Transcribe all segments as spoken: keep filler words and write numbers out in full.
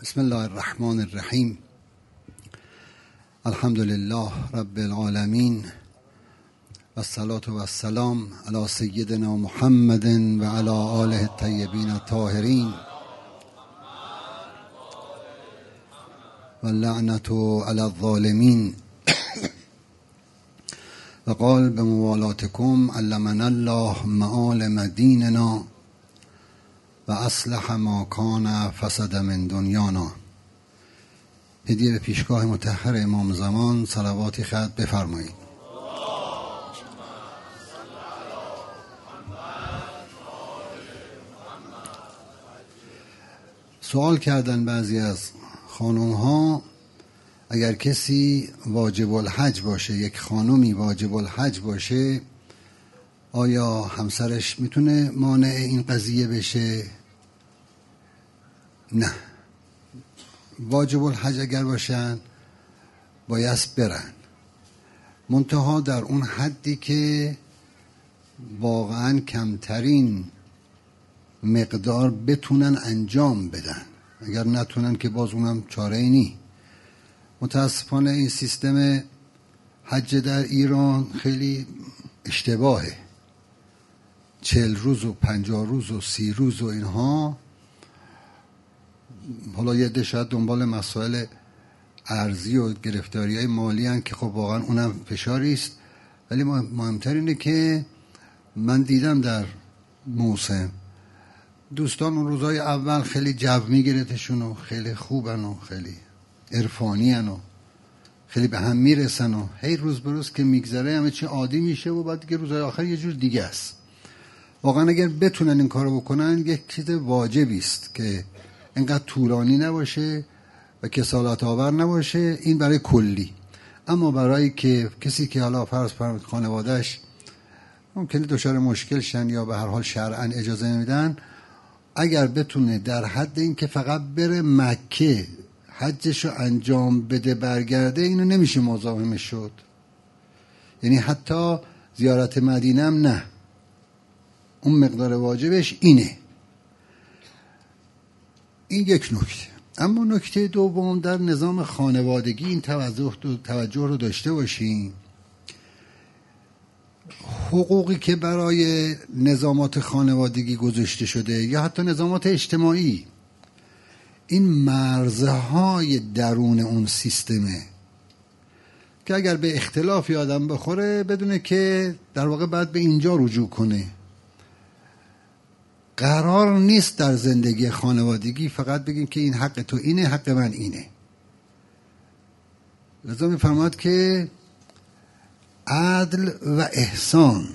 بسم الله الرحمن الرحیم. الحمد لله رب العالمین و الصلاة و السلام علی سیدنا محمد و علی آله الطیبین الطاهرین و اللعنة علی الظالمین. و قال بموالاتکم علمنا الله معالم دیننا و اصلح ما کان فسد من دنیانا. هدیه به پیشگاه مطهر امام زمان صلواتی خط بفرمایید. سوال کردن بعضی از خانم ها اگر کسی واجب الحج باشه، یک خانمی واجب الحج باشه، آیا همسرش میتونه مانع این قضیه بشه؟ نه، واجب الحج اگر باشن باید برن، منتها در اون حدی که واقعا کمترین مقدار بتونن انجام بدن. اگر نتونن که باز اونم چاره ای نی. متاسفانه این سیستم حج در ایران خیلی اشتباهه. چهل روز و پنجاه روز و سی روز و اینها. حالا یه ده شاید دنبال مسائل ارزی و گرفتاری های مالی هن که خب واقعا اونم فشاری است، ولی مهمتر اینه که من دیدم در موسم دوستان اون روزهای اول خیلی جو میگیرتشون و خیلی خوبن و خیلی عرفانی هن و خیلی به هم میرسن و هی روز به روز که میگذره همه چی عادی میشه و بعد دیگه روزهای آخر یه جور دیگه است. واقعا اگر بتونن این کارو بکنن یک چیز واجبی است که اینقدر طولانی نباشه و کسالت آور نباشه. این برای کلی. اما برای که کسی که حالا فرض فرض خانوادهش ممکنه دچار مشکل شن یا به هر حال شرعاً اجازه نمیدن، اگر بتونه در حد این که فقط بره مکه حجشو انجام بده برگرده، اینو نمیشه مزاحمش شد. یعنی حتی زیارت مدینه هم نه، اون مقدار واجبش اینه. این یک نکته. اما نکته دوم، در نظام خانوادگی این توجه توجه رو داشته باشیم. حقوقی که برای نظامات خانوادگی گذاشته شده یا حتی نظامات اجتماعی، این مرزهای درون اون سیستمه که اگر به اختلافی آدم بخوره بدونه که در واقع باید به اینجا رجوع کنه. قرار نیست در زندگی خانوادگی فقط بگیم که این حق تو اینه، حق من اینه. لذا می‌فرماد که عدل و احسان،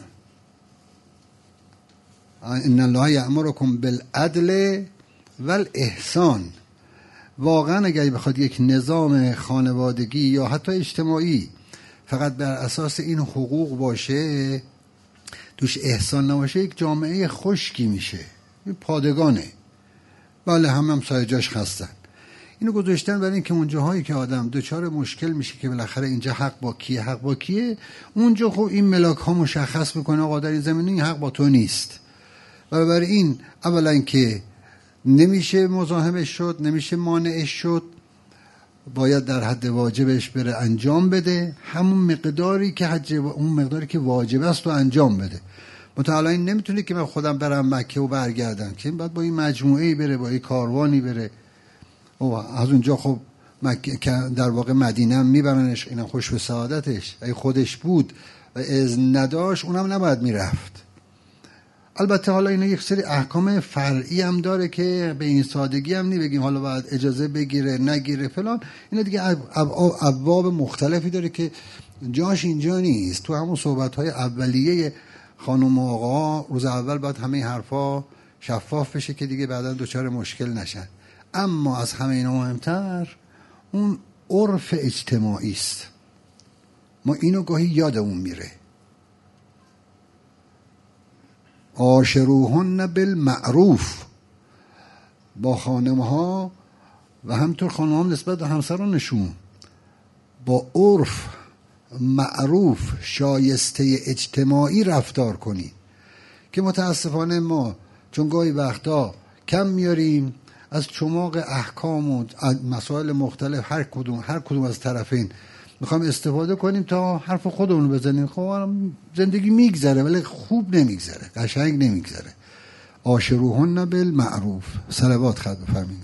ان الله یأمرکم بالعدل والاحسان. واقعا اگر بخواد یک نظام خانوادگی یا حتی اجتماعی فقط بر اساس این حقوق باشه، توش احسان نباشه، یک جامعه خشکی میشه، پادگانه. بله هم هم سایه جاش خستن. اینو گذاشتن برای اینکه اونجاهایی که آدم دوچار مشکل میشه که بالاخره اینجا حق با کیه، حق با کیه، اونجا خب این ملاک ها مشخص میکنه آقا در این زمینه این حق با تو نیست. و برای این اولا که نمیشه مزاحمش شد، نمیشه مانعش شد، باید در حد واجبش بره انجام بده، همون مقداری که حج اون مقداری که واجب است رو انجام بده. متعالی نمیتونه که من خودم برم مکه و برگردم، که بعد با این مجموعه‌ای بره، با این کاروانی بره و از اونجا خب مکه در واقع مدینه هم میبرنش، اینم خوش به سعادتش. اگه خودش بود و اذن نداشت اونم نباید میرفت. البته حالا اینا یک سری احکام فرعی هم داره که به این سادگی هم نمیگیم حالا باید اجازه بگیره نگیره فلان. اینا دیگه ابواب مختلفی داره که جاش اینجا نیست. تو همون صحبت‌های اولیه خانم و آقا روز اول باید همه حرفا شفاف بشه که دیگه بعداً دچار مشکل نشن. اما از همه اینا مهمتر اون عرف اجتماعی است. ما اینو گاهی یادمون میره. عاشروهن بالمعروف، با خانمها و همطور خانمها نسبت به همسرانشون با عرف معروف شایسته اجتماعی رفتار کنید. که متاسفانه ما چون گاهی وقتا کم میاریم، از چماق احکام و مسائل مختلف هر کدوم هر کدوم از طرفین میخوایم استفاده کنیم تا حرف خودمون رو بزنیم. خب زندگی میگذره ولی خوب نمیگذره، قشنگ نمیگذره. عاشروهن بالمعروف. صلوات خط بفرمایید.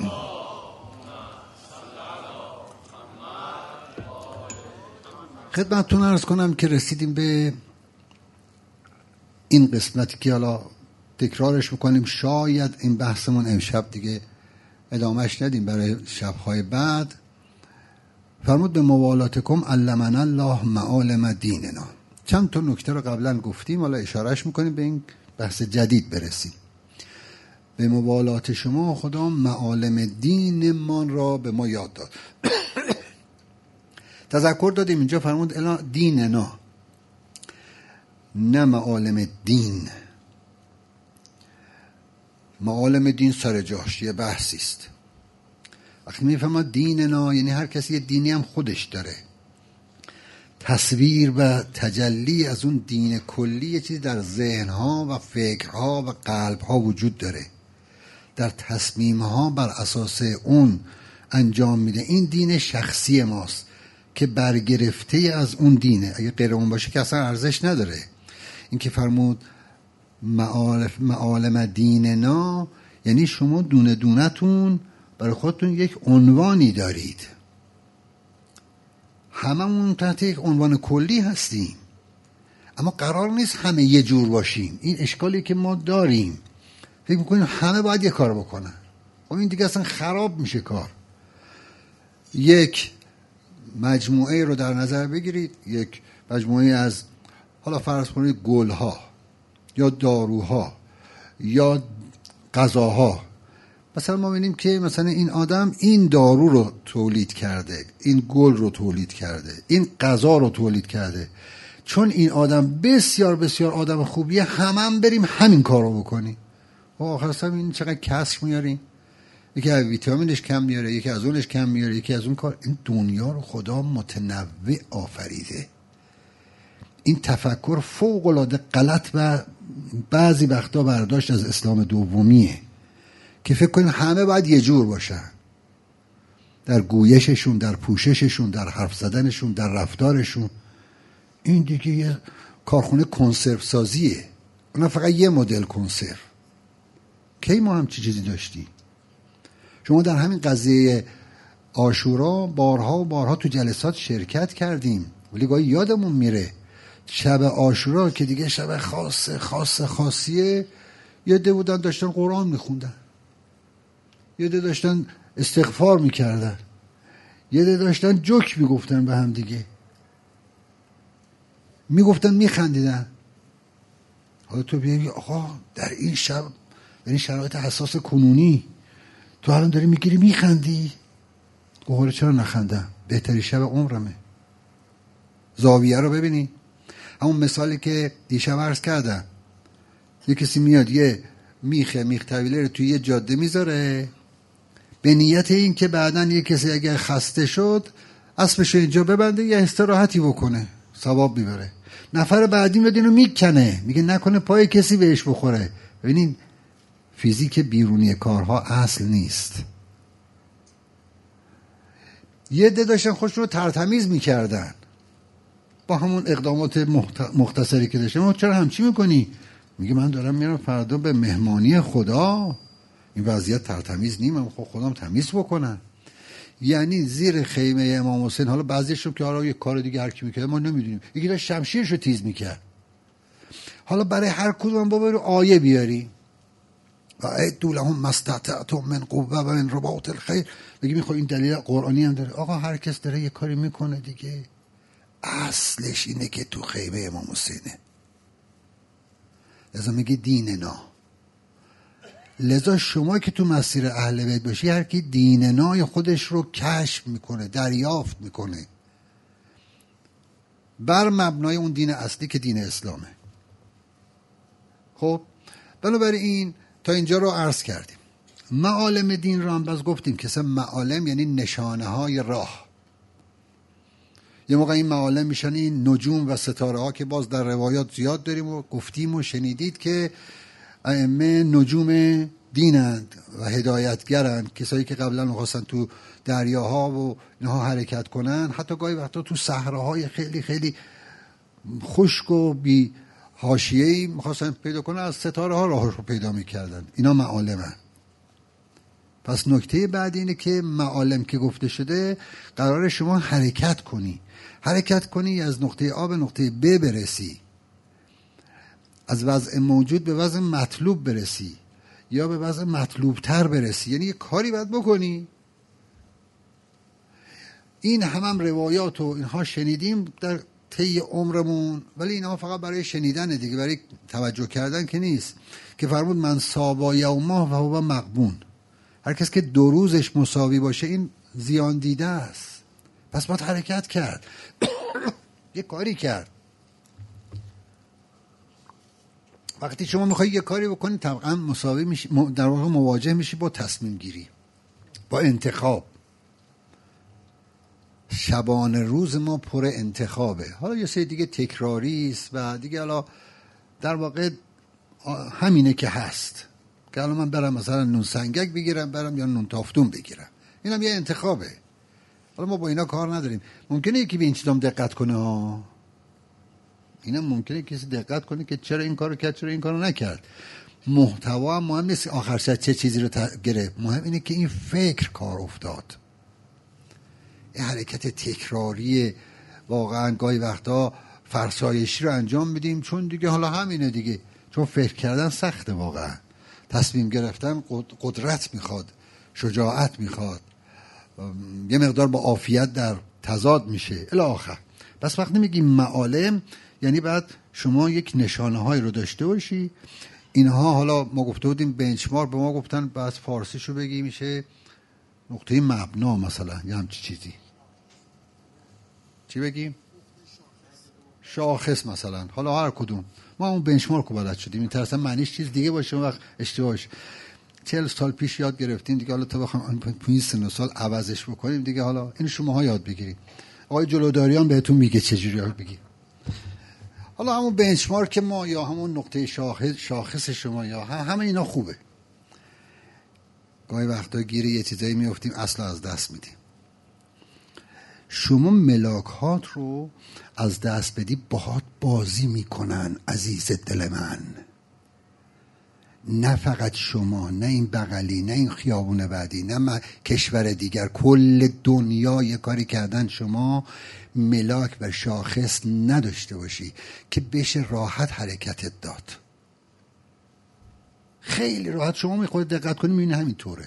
خدمتتون عرض کنم که رسیدیم به این قسمتی که حالا تکرارش میکنیم، شاید این بحثمون امشب دیگه ادامهش ندیم برای شبهای بعد. فرمود به موالاتکم علمنا الله معالم دیننا. چند تا نکته رو قبلا گفتیم، حالا اشارهش میکنیم به این بحث جدید برسیم. به موالات شما خدا معالم دینمان را به ما یاد داد. تذکر دادیم اینجا فرمود الا دیننا، نه معالم دین. معالم دین سر جاش یه بحثی است. وقتی میفهمد دیننا یعنی هر کسی یه دینی هم خودش داره، تصویر و تجلی از اون دین کلی یه چیزی در ذهنها و فکرها و قلبها وجود داره، در تصمیمها بر اساس اون انجام میده. این دین شخصی ماست که برگرفته از اون دینه. اگه غیر اون باشه که اصلا ارزش نداره. این که فرمود معالم دیننا یعنی شما دونه دونتون برای خودتون یک عنوانی دارید، هممون تحت یک عنوان کلی هستیم، اما قرار نیست همه یه جور باشیم. این اشکالی که ما داریم، فکر میکنیم همه باید یه کار بکنن. خب این دیگه اصلا خراب میشه کار. یک مجموعه رو در نظر بگیرید، یک مجموعه از حالا فرض کنید گلها یا داروها یا غذاها. مثلا ما ببینیم که مثلا این آدم این دارو رو تولید کرده، این گل رو تولید کرده، این غذا رو تولید کرده. چون این آدم بسیار بسیار آدم خوبیه، همه هم بریم همین کار رو بکنیم و آخر سر این چقدر کسر میاریم. یکی از ویتامینش کم میاره، یکی از اونش کم میاره، یکی از اون کار. این دنیا رو خدا متنوع آفریده. این تفکر فوق العاده غلط و بعضی وقتا برداشت از اسلام دومیه که فکر کنیم همه باید یه جور باشن، در گویششون، در پوشششون، در حرف زدنشون، در رفتارشون. این دیگه یه کارخونه کنسرو سازیه. اونا فقط یه مدل کنسرو. کی ما هم چی چیزی داشتیم؟ شما در همین قضیه عاشورا بارها و بارها تو جلسات شرکت کردیم، ولی گاهی یادمون میره. شب عاشورا که دیگه شب خاص خاص خاصیه، یه ده بودن داشتن قرآن میخوندن، یه ده داشتن استغفار میکردن، یه ده داشتن جوک میگفتن به هم دیگه، میگفتن میخندیدن. حالا تو بیایی آقا در این شب، در این شرایط حساس کنونی تو الان داری میگیری میخندی؟ گوهره چرا نخندم؟ بهتری شب عمرمه. زاویه رو ببینی، همون مثالی که دیشب عرض کردم، یه کسی میاد یه میخه میخ طویله رو توی یه جاده میذاره به نیت این که بعدن یه کسی اگر خسته شد اسبشو اینجا ببنده یه استراحتی بکنه، ثواب میبره. نفر بعدی میاد اینو میکنه، میگه نکنه پای کسی بهش بخوره. ببینین فیزیک بیرونی کارها اصل نیست. یه ده داشتن خودشون رو ترتمیز میکردن با همون اقدامات مختصری که داشتن. ما چرا همچی میکنی؟ میگه من دارم میرم فردا به مهمانی خدا، این وضعیت ترتمیز نیم، من خود خودم تمیز بکنم. یعنی زیر خیمه امام حسین، حالا بعضیشون که حالا یه کار دیگه هر کی میکرد ما نمیدونیم، یکی داشت شمشیرشو تیز میکرد. حالا برای هر کدوم بابا رو آیه بیاری و اعدوا لهم ما استطعتم من قوه و من رباط الخیل، بگی میخوای این دلیل قرآنی هم داره. آقا هر کس داره یه کاری میکنه دیگه، اصلش اینه که تو خیمه امام حسینه. لذا میگه دیننا. لذا شما که تو مسیر اهل بیت باشی، هر کی دیننای خودش رو کشف میکنه، دریافت میکنه بر مبنای اون دین اصلی که دین اسلامه. خب بنابراین تا اینجا رو عرض کردیم. معالم دین رو هم باز گفتیم که معالم یعنی نشانه های راه. یه موقع این معالم میشن این نجوم و ستاره ها که باز در روایات زیاد داریم و گفتیم و شنیدید که ائمه نجوم دینند و هدایتگرند، کسایی که قبلا می‌خواستن تو دریاها و اینها حرکت کنن، حتی گاهی وقتا تو صحراهای خیلی خیلی خشک و بی حاشیه‌ای می‌خواستن پیدا کنن، از ستاره ها راهش رو پیدا می‌کردن. اینا معالمن. پس نکته بعد اینه که معالم که گفته شده قرار شما حرکت کنی حرکت کنی از نقطه آ به نقطه ب برسی، از وضع موجود به وضع مطلوب برسی یا به وضع مطلوب تر برسی، یعنی یه کاری باید بکنی. این هم هم روایات و اینها شنیدیم در طی عمرمون، ولی اینها فقط برای شنیدن دیگه، برای توجه کردن که نیست. که فرمود من صابا یوما و هو مغبون، هر کس که دو روزش مساوی باشه این زیان دیده است. پس باید حرکت کرد یه کاری کرد. وقتی شما میخوایی یه کاری بکنی طبعا مساوی میشی، در واقع مواجه میشی با تصمیم گیری، با انتخاب. شبانه روز ما پر انتخابه. حالا یه سری دیگه تکراری است و دیگه حالا در واقع همینه که هست، که الان من برم مثلا نون سنگک بگیرم برم یا نون تافتون بگیرم، اینم یه انتخابه. حالا ما با اینا کار نداریم. ممکنه یکی به این چیزام دقت کنه ها، اینم ممکنه کسی دقت کنه که چرا این کارو کرد چرا این کارو نکرد. محتوا هم مهم نیست آخر سر چه چیزی رو گرفت، مهم اینه که این فکر کار افتاد. این حرکت تکراری واقعا گاهی وقتا فرسایشی رو انجام میدیم، چون دیگه حالا همینه دیگه، چون فکر کردن سخته، واقعا تصمیم گرفتن قدرت میخواد، شجاعت میخواد، یه مقدار با عافیت در تضاد میشه الی آخر. بس وقتی میگیم معالم یعنی بعد شما یک نشانه های رو داشته باشی. اینها حالا ما گفته بودیم بنچمارک، به ما گفتن بعد فارسیشو بگی میشه نقطه مبنا، مثلا یه همچی چیزی. چی بگیم؟ شاخص مثلا. حالا هر کدوم ما اون بنچمارک رو بلد شدیم، این ترسم معنیش چیز دیگه باشه وقت اشتباهش. چهل سال پیش یاد گرفتین دیگه، حالا تا بخوام پنج سن سال عوضش بکنیم دیگه، حالا این شماها یاد بگیرید. آقای جلوداریان بهتون میگه چجوری یاد بگیرید. حالا همون بنچمارک ما یا همون نقطه شاخص شاخص شما یا همه اینا خوبه. گاهی وقتا گیره یه چیزایی میافتیم اصلا از دست میدیم. شما ملاکات رو از دست بدی باهات بازی میکنن عزیز دل من. نه فقط شما، نه این بغلی، نه این خیابون بعدی، نه کشور دیگر، کل دنیا یه کاری کردن شما ملاک و شاخص نداشته باشی که بشه راحت حرکتت داد. خیلی راحت شما میخواد دقت کنی میبینی همینطوره.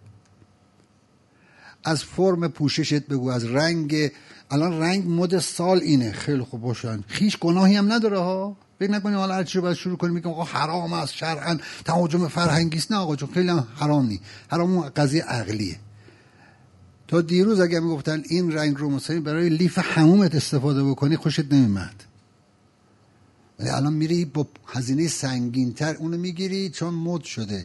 از فرم پوششت بگو، از رنگ، الان رنگ مد سال اینه، خیلی خوب باشن، هیچ گناهی هم نداره ها. فکر نکنی حالا هر چی رو باید شروع کنیم میگم آقا حرام است شرعاً تهاجم فرهنگی است. نه آقا جون، خیلی هم حرام نی. حرام اون قضیه عقلیه. تا دیروز اگه میگفتن این رنگ رو مثلا برای لیف حمومت استفاده بکنی خوشت نمیاد، ولی الان میری با هزینه سنگین‌تر اونو میگیری چون مد شده.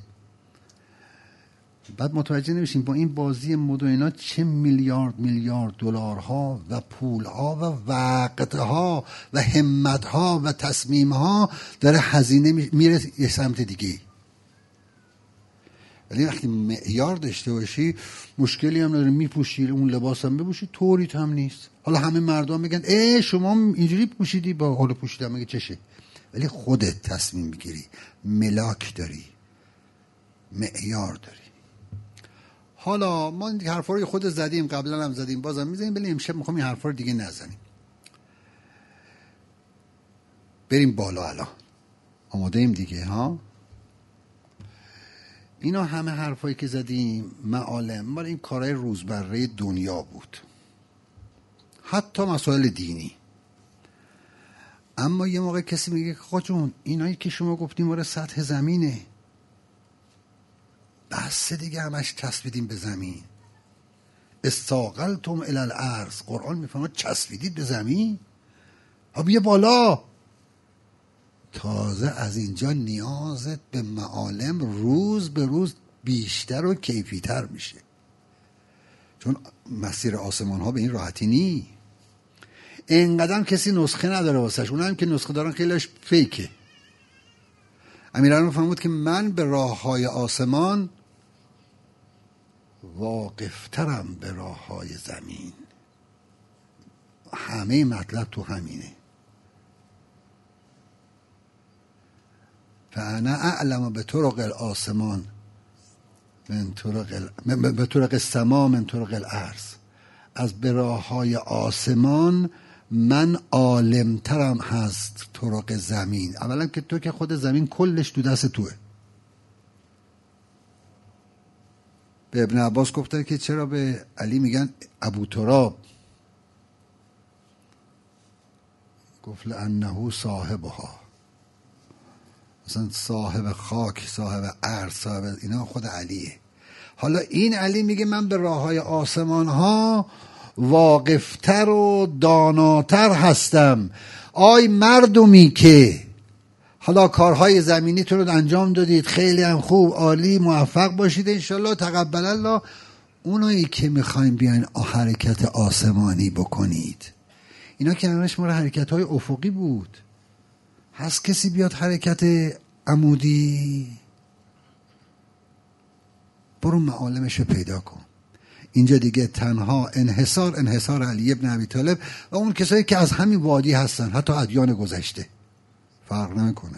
بعد متوجه نمیشیم با این بازی مد و اینا چه میلیارد میلیارد دلارها و پولها و وقتها و همتها و تصمیمها داره هزینه میره یه سمت دیگه. ولی وقتی معیار داشته باشی مشکلی هم نداره، میپوشی اون لباس هم بپوشی، طوریت هم نیست. حالا همه مردم میگن ای شما اینجوری پوشیدی، با حالا پوشیدم میگه چشه، ولی خودت تصمیم میگیری، ملاک داری، معیار داری. حالا ما این حرفا رو خود زدیم، قبلا هم زدیم، بازم میزنیم، ولی امشب میخوام این حرفا رو دیگه نزنیم. بریم بالا. الان آماده ایم دیگه ها. اینا همه حرفایی که زدیم معالم مال این کارهای روزمره دنیا بود، حتی مسائل دینی. اما یه موقع کسی میگه آقا جون اینایی که شما گفتیم مال سطح زمینه، بس دیگه همش چسبیدیم به زمین. استاقلتم الی الارض، قرآن میفهمه چسبیدید به زمین. ها بیا بالا. تازه از اینجا نیازت به معالم روز به روز بیشتر و کیفیتر میشه، چون مسیر آسمان ها به این راحتی نی. اینقدر کسی نسخه نداره واسش، اونم که نسخه دارن خیلیش فیکه. امیرالمومنین فرمود که من به راه های آسمان واقفترم به راه های زمین. همه مطلب تو همینه. فانا اعلم به طرق الآسمان من طرق ال... به طرق السما من طرق الارض. از به راه های آسمان من عالمترم هست طرق زمین. اولا که تو که خود زمین کلش تو دست توه. به ابن عباس گفتن که چرا به علی میگن ابو تراب؟ گفت لانه صاحبها، مثلا صاحب خاک، صاحب ارض، صاحب اینا خود علیه. حالا این علی میگه من به راه های آسمان ها واقفتر و داناتر هستم. آی مردمی که حالا کارهای زمینیتون رو انجام دادید، خیلی هم خوب، عالی، موفق باشید انشالله، تقبل الله. اونایی که میخوایم بیاین حرکت آسمانی بکنید، اینا که همش مال حرکت های افقی بود. هست کسی بیاد حرکت عمودی؟ برو معالمش رو پیدا کن. اینجا دیگه تنها انحصار انحصار علی ابن ابی طالب و اون کسایی که از همین وادی هستن، حتی ادیان گذشته فرق نمیکنه.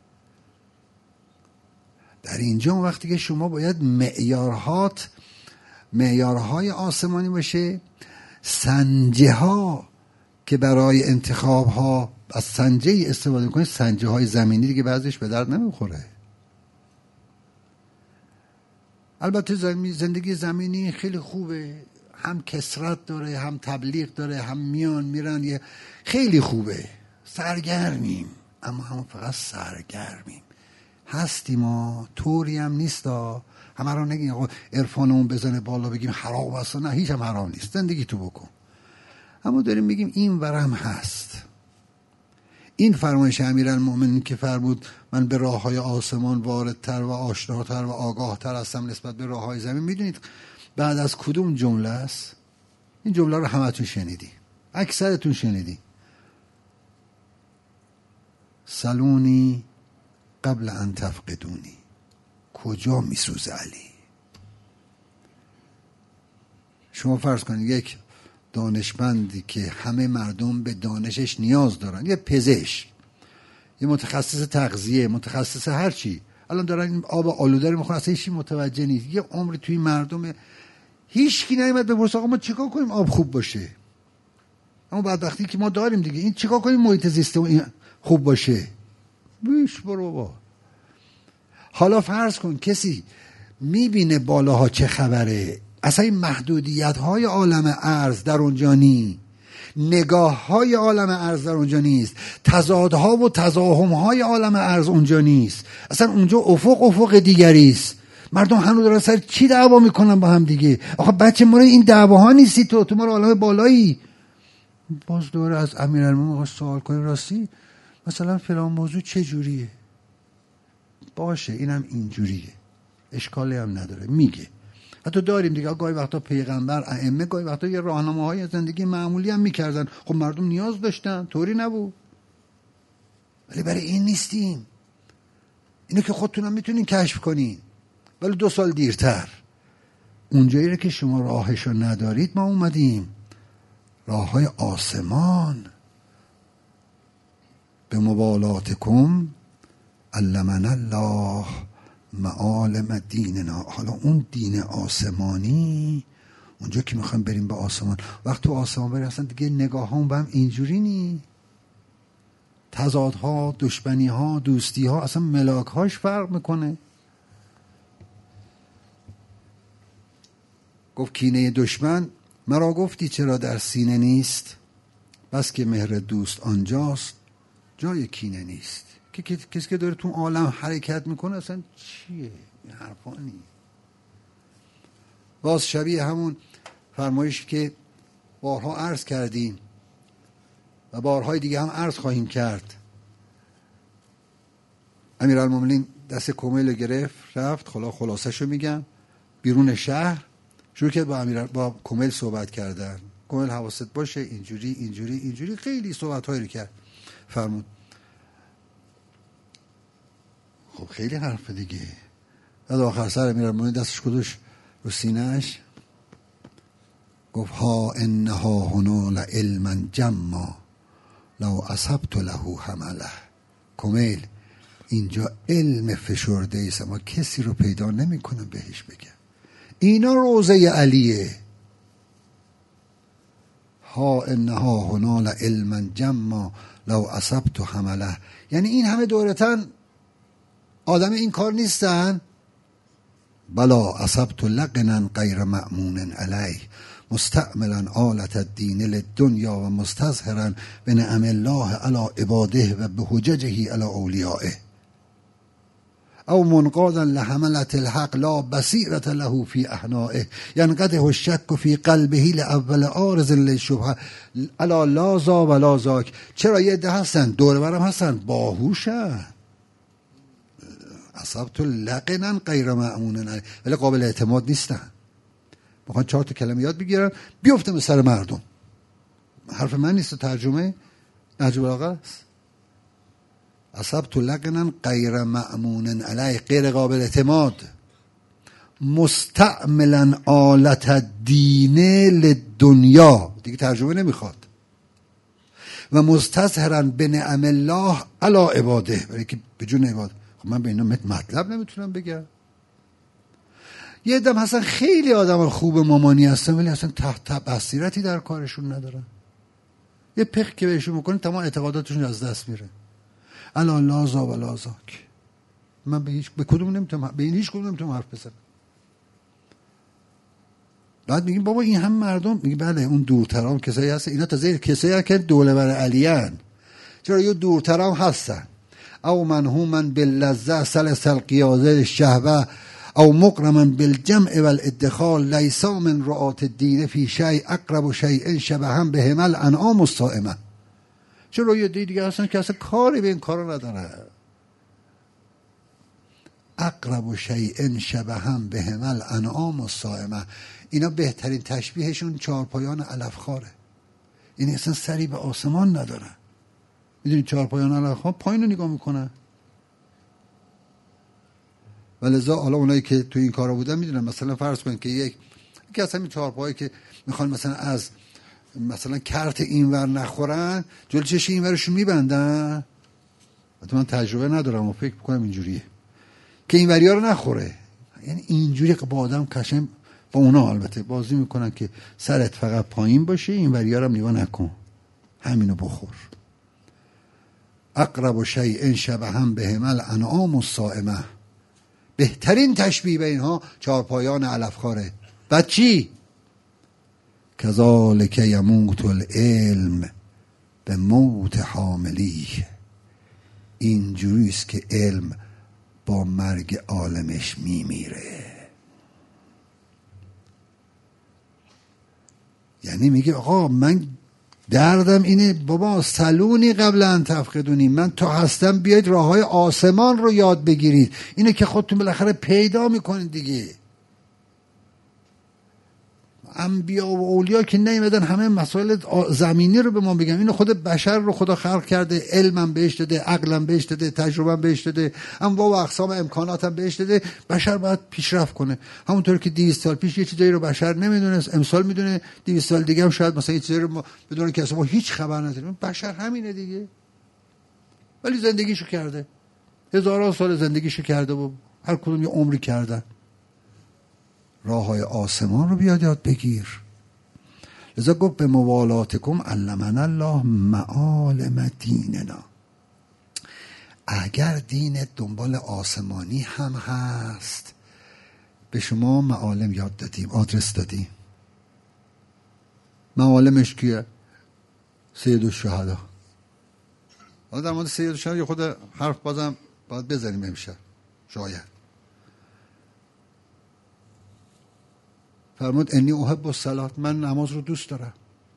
در اینجا اون وقتی که شما باید معیارهات معیارهای آسمانی باشه، سنجه ها که برای انتخاب ها از سنجه استفاده کنید، سنجه های زمینی دیگه بعضیش به درد نمیخوره. البته زندگی زمینی خیلی خوبه، هم کثرت داره، هم تبلیغ داره، هم میان میرن، یه خیلی خوبه، سرگرمیم، اما هم فقط سرگرمیم هستیم. ما طوری هم نیستا همه را نگیم آقا عرفانمون بزنه بالا بگیم حرام است. نه، هیچ هم حرام نیست، زندگی تو بکن. اما داریم میگیم این ورم هست. این فرمایش امیرالمومنین که فرمود من به راه های آسمان واردتر و آشناتر و آگاهتر هستم نسبت به راه های زمین، میدونید بعد از کدوم جمله است؟ این جمله رو همتون شنیدی، اکثرتون شنیدی. سلونی قبل ان تفقدونی. کجا میسوزه علی؟ شما فرض کنید یک دانشمندی که همه مردم به دانشش نیاز دارن، یه پزشک، یه متخصص تغذیه، متخصص هر چی، الان دارن این آب آلوده رو میخورن، اصلا هیچ متوجه نیست. یه عمر توی مردم هیچ کی نمیاد بپرسه آقا ما چیکار کنیم آب خوب باشه؟ اما بعد وقتی که ما داریم دیگه، این چیکار کنیم محیط زیست خوب باشه؟ بیش برو بابا. حالا فرض کن کسی میبینه بالاها چه خبره، اصلا این محدودیت های عالم ارض در اونجا نی، نگاه های عالم ارض در اونجا نیست، تضادها و تزاهم های عالم ارض اونجا نیست، اصلا اونجا افق افق دیگری است. مردم هنوز دارن سر چی دعوا میکنن با هم دیگه؟ آخه بچه ما این دعواها نیستی، تو تو ما رو عالم بالایی. باز دوره از امیرالمومنین سوال کنیم راستی مثلا فلان موضوع چه جوریه؟ باشه اینم اینجوریه، اشکالی هم نداره، میگه. حتی داریم دیگه، گاهی وقتا پیغمبر ائمه گاهی وقتا یه راهنماهای زندگی معمولی هم میکردن. خب مردم نیاز داشتن، طوری نبود. ولی برای این نیستیم. اینو که خودتونم میتونین کشف کنین، ولی دو سال دیرتر. اونجایی رو که شما راهشو ندارید ما اومدیم، راه های آسمان. به مبالاتکم علمنا الله معالم دیننا. حالا اون دین آسمانی، اونجا که میخوایم بریم به آسمان، وقت تو آسمان بریم اصلا دیگه نگاه هم به هم اینجوری نی، تضادها، دشمنی ها، دوستی ها، اصلا ملاک هاش فرق میکنه. گفت کینه دشمن مرا گفتی چرا در سینه نیست، بس که مهر دوست آنجاست جای کینه نیست. که کسی که داره تو عالم حرکت میکنه اصلا چیه این حرفانی؟ باز شبیه همون فرمایشی که بارها عرض کردیم و بارهای دیگه هم عرض خواهیم کرد. امیرالمومنین دست کمیل گرفت رفت، خلا خلاصشو میگم، بیرون شهر شروع کرد با امیر با کمیل صحبت کردن. کمیل حواست باشه اینجوری اینجوری اینجوری، خیلی صحبت‌هایی رو کرد. فرمود خب خیلی حرف دیگه. بعد آخر سر امیر المؤمنین دستش گذاشت رو سینه‌اش، گفت ها انها هنا لعلما جما لو اصبت له حمله. کمیل اینجا علم فشرده ایست، اما کسی رو پیدا نمی کنم بهش بگم. اینا روضه علیه. ها انها هنا لعلما جما لو اصبت حمله، یعنی این همه دورتن آدم این کار نیستن. بلا اصبت لقنا غیر مأمون علیه مستعملا آلت الدین للدنیا و مستظهرا به نعم الله علی عباده و به حججه علی اولیائه او منقادا لحملت الحق لا بصیرت له فی احنائه ینقدح الشک فی قلبه لاول عارض للشبهه الا لا ذا ولا ذاک. چرا یه ده هستن دور برم هستن باهوشن، اصبت لقنا غیر مأمون علیه، ولی قابل اعتماد نیستن. میخوان چهار تا کلمه یاد بگیرن بیفته به سر مردم. حرف من نیست، ترجمه نهج البلاغه است. اصبت لقنا غیر مأمون علیه، غیر قابل اعتماد. مستعملا آلت الدین للدنیا، دیگه ترجمه نمیخواد. و مستظهرا به نعم الله علی عباده، برای که بجون عباده. خب من به اینا مطلب نمیتونم بگم. یه دم هستن خیلی آدم خوب مامانی هستن ولی اصلا تحت بصیرتی در کارشون ندارن. یه پخ که بهشون میکنه تمام اعتقاداتشون از دست میره. الا لا ذا و لا ذاک. من به هیچ به کدوم نمیتونم، به این هیچ کدوم نمیتونم حرف بزنم. بعد میگیم بابا این هم مردم، میگه بله اون دورترام کسایی هست، اینا تازه کسایی هست که دوله بر علیان. چرا یه دورترام هستن او منهوما باللذه سلس القیاده شهوه او مقرما بالجمع والادخال لیس من رعات الدین فی شیء اقرب شیء شبها بهم الانعام الصائمه. چرا یه دیگه هستن که اصلا کاری به این کارا نداره. اقرب شیء شبها بهم الانعام الصائمه، اینا بهترین تشبیهشون چهارپایان علفخواره. این اصلا سری به آسمان نداره. میدونی چهارپایان علفخوار پایین رو نگاه میکنن. ولذا حالا اونایی که تو این کارا بودن میدونن، مثلا فرض کنید که یک یکی از همین چهارپایی که میخوان مثلا از مثلا کرت اینور نخورن جلوی چش اینورشون میبندن. البته من تجربه ندارم و فکر میکنم اینجوریه که اینوریا رو نخوره. یعنی اینجوری با آدم قشنگ با اونا البته بازی میکنن که سرت فقط پایین باشه، اینوریا رو هم نگاه نکن، همینو بخور. اقرب شیء شبها بهم الانعام الصائمه، بهترین تشبیه به اینها چهارپایان علفخواره. بعد چی؟ کذالک یموت العلم به موت حاملی، اینجوریست که علم با مرگ عالمش میمیره. یعنی میگه آقا من دردم اینه بابا سلونی قبل ان تفقدونی، من تا هستم بیاید راه های آسمان رو یاد بگیرید. اینه که خودتون بالاخره پیدا میکنید دیگه. انبیا و اولیا که نیومدن همه مسائل زمینی رو به ما بگن. اینو خود بشر رو خدا خلق کرده، علمم بهش داده، عقلم بهش داده، تجربه‌ام بهش داده، انواع و اقسام امکاناتم بهش داده. بشر باید پیشرفت کنه. همونطور که دویست سال پیش یه چیزایی رو بشر نمیدونست، امسال میدونه، دویست سال دیگه هم شاید مثلا یه چیزایی رو بدون که اصلا ما هیچ خبر نداریم. بشر همینه دیگه. ولی زندگیشو کرده. هزاران سال زندگیشو کرده و هر کدوم یه عمری کردن. راه های آسمان رو بیاد یاد بگیر. لذا گفت به موالاتکم علمنا الله معالم دیننا. اگر دین دنبال آسمانی هم هست به شما معالم یاد دادیم، آدرس دادیم. معالمش کیه؟ سید الشهدا. حالا در مورد سید الشهدا یه خود حرف بازم باید بزنیم امشب شاید. فرمود انی احب الصلاه، من نماز رو دوست دارم.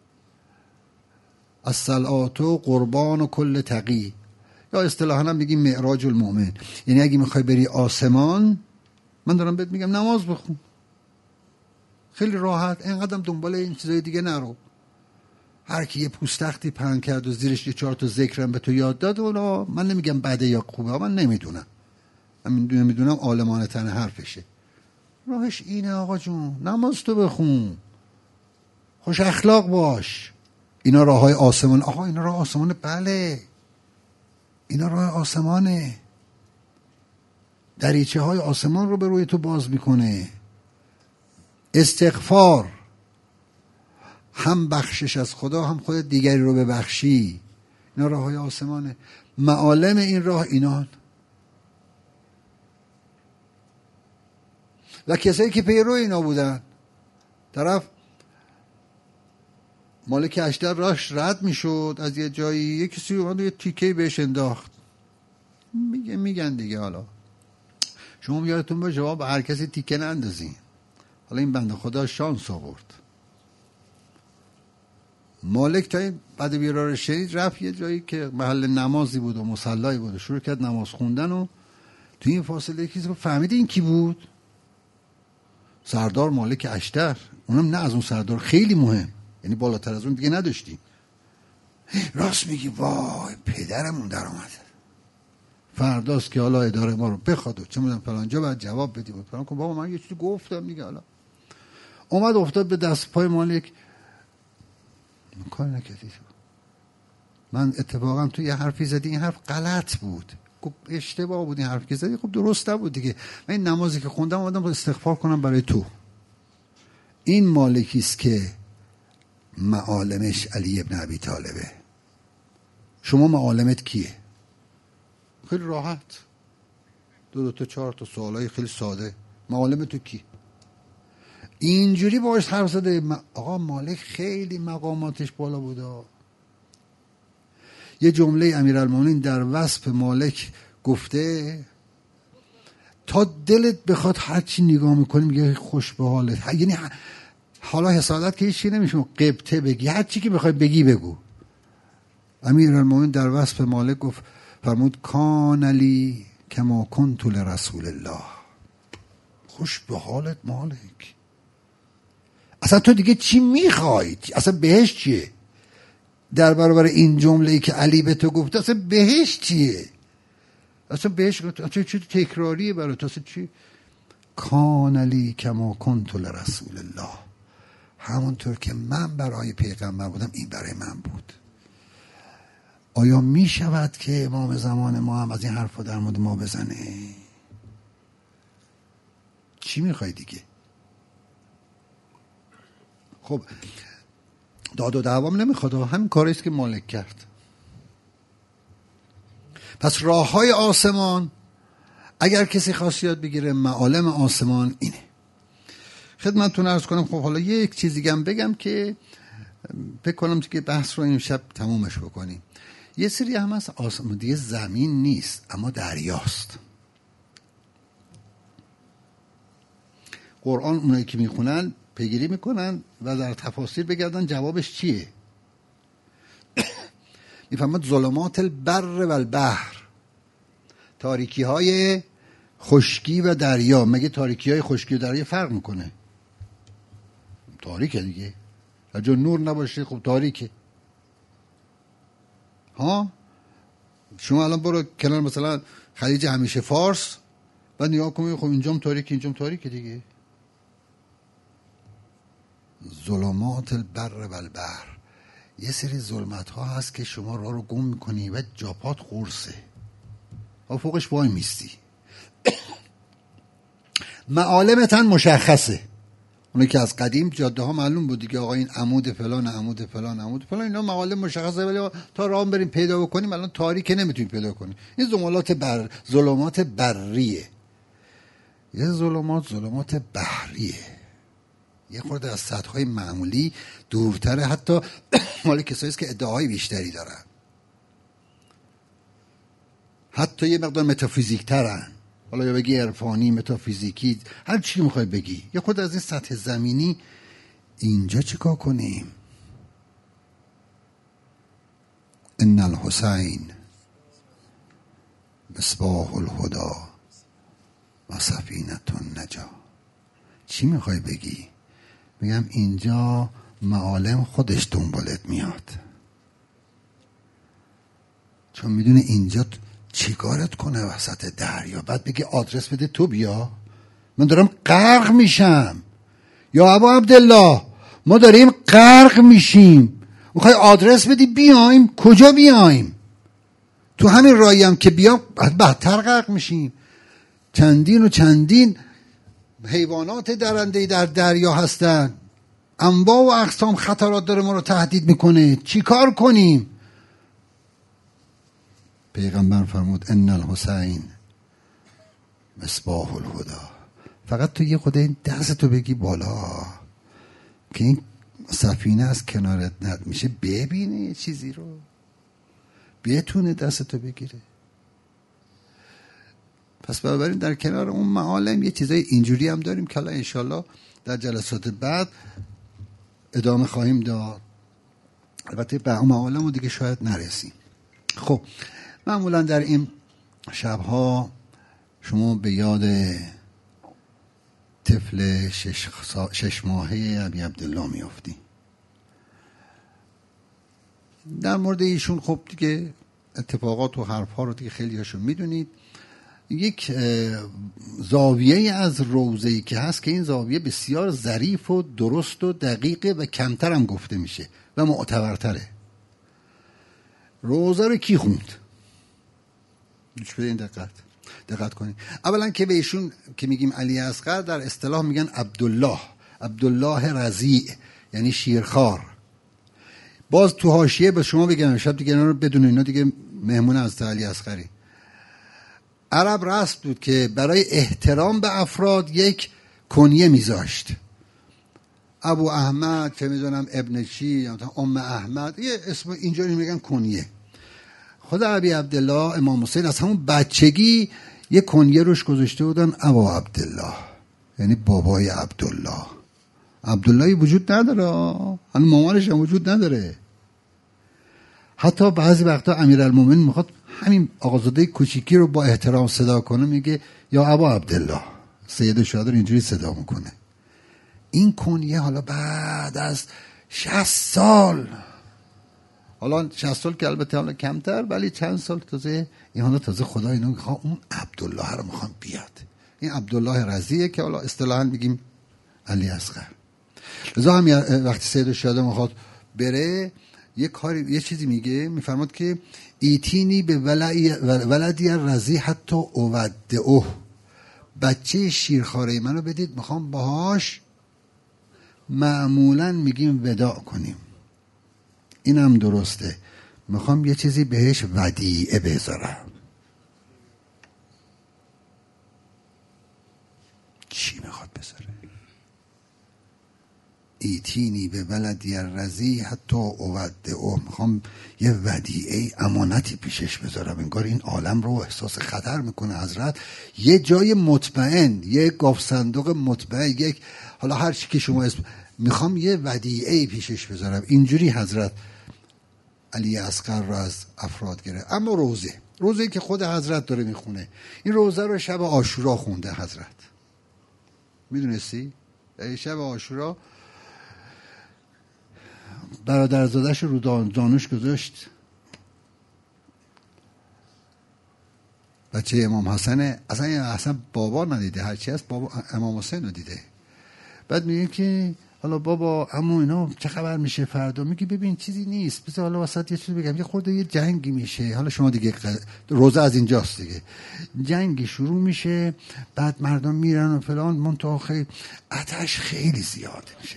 الصلاه قربان و کل تقی، یا اصطلاحا هم میگیم معراج المؤمن. یعنی اگه میخوای بری آسمان، من دارم بهت میگم نماز بخون. خیلی راحت، اینقدرم دنبال این چیزای دیگه نرو. هر کی یه پوستختی پهن کرد و زیرش یه چهار تا ذکرم به تو یاد داد، اونا من نمیگم بده یا خوبه، من نمیدونم. من میدونم میدونم عالمانه تن حرفشه. راهش اینه آقا جون، نماز تو بخون، خوش اخلاق باش. اینا راه های آسمان. آقا اینا راه آسمانه. بله اینا راه آسمانه. دریچه های آسمان رو به روی تو باز میکنه. استغفار، هم بخشش از خدا، هم خود دیگری رو ببخشی. اینا راه های آسمانه. معالم این راه اینان. و کسایی که پیرو اینا بودن، طرف مالک اشتر راش رد میشد از یه جایی، یه کسی اومد یه تیکه بهش انداخت. میگه میگن دیگه حالا شما یادتون باشه جواب هر کسی تیکه نندازین. حالا این بنده خدا شانس آورد. مالک تا این بعد بیرا رو شنید رفت یه جایی که محل نمازی بود و مصلایی بود و شروع کرد نماز خوندن و تو این فاصله کسی فهمید این کی بود؟ سردار مالک اشتر. اونم نه از اون سردار خیلی مهم، یعنی بالاتر از اون دیگه نداشتیم. راست میگی، وای پدرمون در آمد. فرداست که حالا اداره ما رو بخواد و چه میدونم فلانجا باید جواب بدی بود. فلان کن بابا من یه چیزی گفتم دیگه. حالا اومد افتاد به دست پای مالک. من کار نکردی تو. من اتفاقا تو یه حرفی زدی، این حرف غلط بود، خب اشتباه بود این حرف که زدی، خب درست نبود دیگه. من این نمازی که خوندم اومدم استغفار کنم برای تو. این مالکی است که معالمش علی ابن ابی طالبه. شما معالمت کیه؟ خیلی راحت، دو دو تا چهار تا سوالای خیلی ساده. معالم تو کی؟ اینجوری باهاش حرف زده. آقا مالک خیلی مقاماتش بالا بوده. یه جمله امیرالمومنین در وصف مالک گفته تا دلت بخواد هر چی نگاه میکنی میگه خوش به حالت. یعنی حالا حسادت که هیچی نمیشه، قبطه بگی، هر چی که بخوای بگی بگو. امیرالمومنین در وصف مالک گفت، فرمود کان علی کما کنت لرسول الله. خوش به حالت مالک. اصلا تو دیگه چی میخوای؟ اصلا بهش چیه؟ در برابر این جمله‌ای که علی به تو گفته اصلا بهش چیه؟ اصلا بهش اصلا چی تکراریه برای تو؟ اصلا چی؟ کان علی کما کنت لرسول الله. همونطور که من برای پیغمبر بودم این برای من بود. آیا می شود که امام زمان ما هم از این حرفا در مورد ما بزنه؟ چی میخوای دیگه؟ خب داد و دعوام نمیخواد، همین کاریست که مالک کرد. پس راه های آسمان اگر کسی خواست یاد بگیره، معالم آسمان اینه. خدمتتون عرض کنم. خب حالا یک چیز دیگه هم بگم که فکر کنم که بحث رو این شب تمومش بکنیم. یه سری هم هست آسمان دیگه زمین نیست اما دریاست. قرآن اونایی که میخونن پیگیری میکنن و در تفاسیر بگردن جوابش چیه. میفهمد ظلمات البر و البحر، تاریکی های خشکی و دریا. مگه تاریکی های خشکی و دریا فرق میکنه؟ تاریکه دیگه، اگه نور نباشه خب تاریکه. ها شما الان برو کنار مثلا خلیج همیشه فارس و نگاه کنید، خب اینجام تاریکه اینجام تاریکه دیگه. ظلمات البر و البحر. یه سری ظلمت ها هست که شما راه رو گم میکنی و جاپات قرصه و فوقش وای میستی. معالمتن مشخصه. اونی که از قدیم جاده ها معلوم بود دیگه، آقا این عمود فلان عمود فلان عمود فلان، اینا معالم مشخصه. ولی تا راه بریم پیدا بکنیم الان تاریک نمیتونیم پیدا کنیم. این ظلمات بر ظلمات بریه. یه ظلمات ظلمات بحریه، یه خورده از سطح‌های معمولی دورتره، حتی مال کسایی که ادعای بیشتری دارن، حتی یه مقدار متافیزیک ترن. حالا یا بگی عرفانی، متافیزیکی، هر چی میخوای بگی. یه خود از این سطح زمینی. اینجا چیکار کنیم؟ ان الحسین مصباح الهدی و سفینة النجا. چی میخوای بگی؟ میگم اینجا معالم خودش دنبالت میاد، چون میدونه اینجا چیکارت کنه وسط دریا؟ بعد بگه آدرس بده تو بیا، من دارم غرق میشم. یا ابا عبدالله ما داریم غرق میشیم، میخوای آدرس بدی بیایم؟ کجا بیایم؟ تو همین راهی هم که بیام بدتر غرق میشیم. چندین و چندین حیوانات درنده در دریا هستن، انواع و اقسام خطرات داره ما رو تهدید میکنه، چی کار کنیم؟ پیغمبر فرمود ان الحسین مصباح الهدی. فقط تو یه خود این دستتو بگی بالا که این سفینه از کنارت ند میشه ببینه یه چیزی رو، بتونه دستتو بگیره. پس بنابراین در کنار اون معالم یه چیزای اینجوری هم داریم که الان انشالله در جلسات بعد ادامه خواهیم داد. البته به اون معالم رو دیگه شاید نرسیم. خب معمولا در این شبها شما به یاد طفل شش, شش ماهه ابی عبدالله میافتی. در مورد ایشون خب دیگه اتفاقات و حرفها رو دیگه خیلی هاشون میدونید. یک زاویه از روضه‌ای که هست که این زاویه بسیار ظریف و درست و دقیقه و کمتر هم گفته میشه و معتبرتره. روضه رو کی خوند؟ گوش بدین، دقت دقت کنید. اولا که به ایشون که میگیم علی اصغر در اصطلاح میگن عبدالله، عبدالله رضیع یعنی شیرخوار. باز تو حاشیه به شما بگم شب دیگه اینا رو بدون اینا دیگه مهمون از علی اصغری. عرب رسم بود که برای احترام به افراد یک کنیه میذاشت. ابو احمد، چه میدونم ابن چی، یا ام احمد، یه اسم اینجوری میگن کنیه. خود ابی عبدالله امام حسین از همون بچگی یه کنیه روش گذاشته بودن ابا عبدالله، یعنی بابای عبدالله. عبداللهی وجود نداره، هنوز مامانش هم وجود نداره. حتی بعضی وقتا امیرالمومنین میخواد همین آقازاده کوچیکی رو با احترام صدا کنه، میگه یا ابا عبدالله. سید الشهدا رو اینجوری صدا میکنه. این کنیه حالا بعد از شصت سال، حالا شصت سال که البته حالا کمتر، ولی چند سال تازه این حالا تازه خدا اینو میخواد اون عبدالله رو میخوام بیاد. این عبدالله رضیه که حالا اصطلاحاً میگیم علی اصغر. لذا هم وقتی سید الشهدا میخواد بره یه کاری یه چیزی میگه، میفرماد که ایتینی به ولدی رضی حتی اودعه، بچه شیرخواره منو بدید میخوام باهاش معمولا میگیم وداع کنیم. اینم درسته، میخوام یه چیزی بهش ودیعه بذارم. چی میخواد بذاره؟ ایتینی به ولدی الرضی حتی اودعه، میخوام یه ودیعه امانتی پیشش بذارم. انگار این عالم رو احساس خطر میکنه حضرت. یه جای مطمئن، یه گاف صندوق مطمئن، یک حالا هر چی که شما اسم، میخوام یه ودیعه پیشش بذارم. اینجوری حضرت علی اصغر رو از افراد گرفت. اما روزه روزه که خود حضرت داره میخونه، این روزه رو شب عاشورا خونده حضرت. میدونستی؟ شب عاشورا برادرزادش رو دانش گذاشت، بچه امام حسن، اصلا اصلا بابا ندیده، هرچی هست بابا امام حسین رو دیده. بعد میگه که حالا بابا اما اینا چه خبر میشه فردا؟ میگه ببین چیزی نیست، بذار حالا وسط یه چیزی بگم، یه خورده یه جنگی میشه. حالا شما دیگه روزه از اینجاست دیگه، جنگی شروع میشه، بعد مردم میرن و فلان، منتها خیلی آتش خیلی زیاد میشه.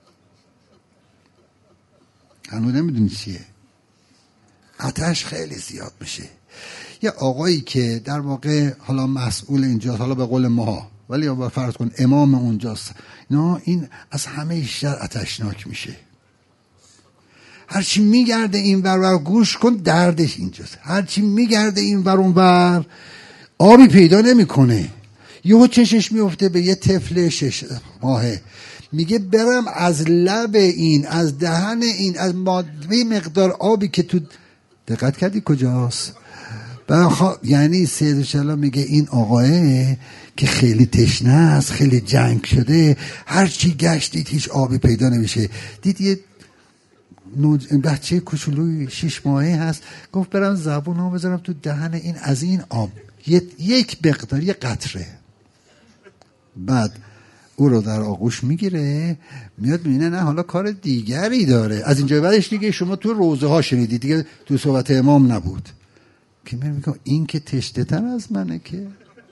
هنوز نمیدونی چیه، آتش خیلی زیاد میشه. یه آقایی که در واقع حالا مسئول اینجاست، حالا به قول ما، ولی با فرض کن امام اونجاست، نه این از همه بیشتر آتشناک میشه. هرچی میگرده این ور ور، گوش کن دردش اینجاست، هرچی میگرده این ور اون ور آبی پیدا نمیکنه. یهو چشش میفته به یه طفل شش ماهه، میگه برم از لب این، از دهن این، از مادوی مقدار آبی که تو، دقت کردی کجاست؟ خب یعنی سید الشهدا میگه این آقاه که خیلی تشنه است، خیلی جنگ شده، هر چی گشتید هیچ آبی پیدا نمیشه. دید یه نوج... بچه کوچولوی شش ماهه هست، گفت برم زبونمو بذارم تو دهن این از این آب یک مقدار، یه قطره. بعد او رو در آغوش میگیره، میاد میبینه نه حالا کار دیگری داره. از اینجا بعدش دیگه شما تو روزه ها شنیدید دیگه، تو صحبت امام نبود که من میگم این که تشته تر از منه. که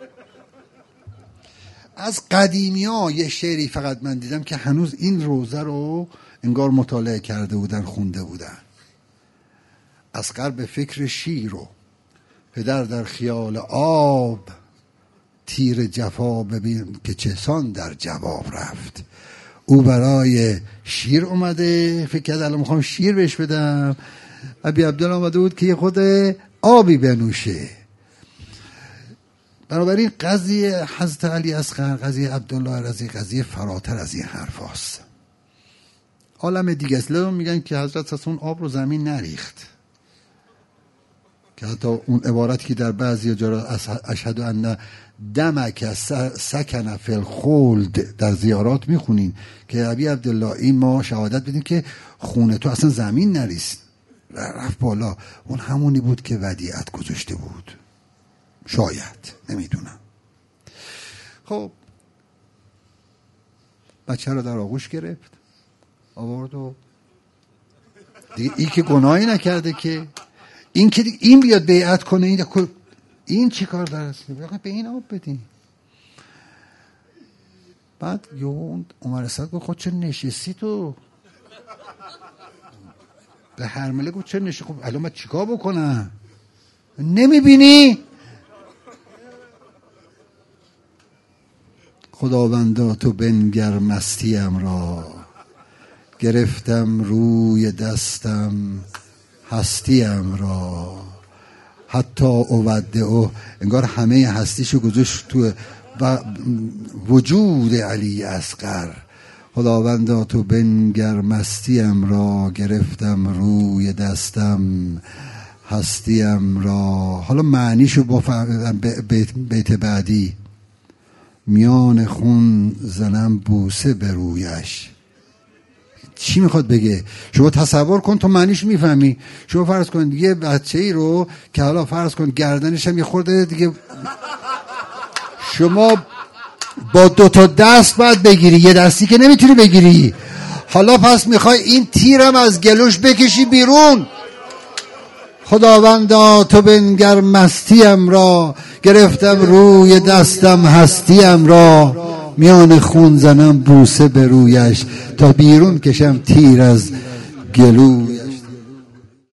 از قدیمی ها یه شعری فقط من دیدم که هنوز این روزه رو انگار مطالعه کرده بودن، خونده بودن. اصغر به فکر شیر و پدر در خیال آب، تیر جفا ببین که چسان در جواب رفت. او برای شیر اومده، فکر کرد الان میخوام شیر بهش بدم. ابی عبدالله اومده بود که خود آبی بنوشه. بنابراین قضیه حضرت علی اصغر، قضیه عبدالله رضی، قضیه فراتر از این حرف هاست. عالم دیگه است. لذا میگن که حضرت اصلا آب رو زمین نریخت، که حتی اون عبارتی که در بعضی جا اشهد ان دمک سکن فی الخلد در زیارات میخونین که ابی عبدالله این ما شهادت بدیم که خونه تو اصلا زمین نریست، رفت بالا. اون همونی بود که ودیعت گذاشته بود، شاید، نمیدونم. خب بچه رو در آغوش گرفت، آورد و دیگه این که گناهی نکرده، که این که این بیاد بیعت کنه، این این چی کار داره؟ به این آب بدین. بعد یه عمر صد گفت خود چه نشستی تو؟ به هرمله گفت چه نشستی؟ خب الان من چیکار بکنم؟ نمیبینی؟ خداوندا تو بنگر مستیم را، گرفتم روی دستم هستیم را. حتی اوده او، انگار همه هستیشو گذاشت تو وجود علی اصغر. خداوندا تو بنگر مستیم را، گرفتم روی دستم هستیم را. حالا معنیشو با بیت, بیت بعدی، میان خون زنم بوسه به رویش. چی میخواد بگه؟ شما تصور کن، تو معنیش میفهمی. شما فرض کن یه بچه ای رو که حالا فرض کن گردنش هم یه خورده دیگه، شما با دو تا دست باید بگیری، یه دستی که نمیتونی بگیری. حالا پس میخوای این تیرم از گلوش بکشی بیرون. خداوندا تو بنگر مستیم را، گرفتم روی دستم هستیم را. میان خون زنم بوسه به رویش، تا بیرون کشم تیر از گلوی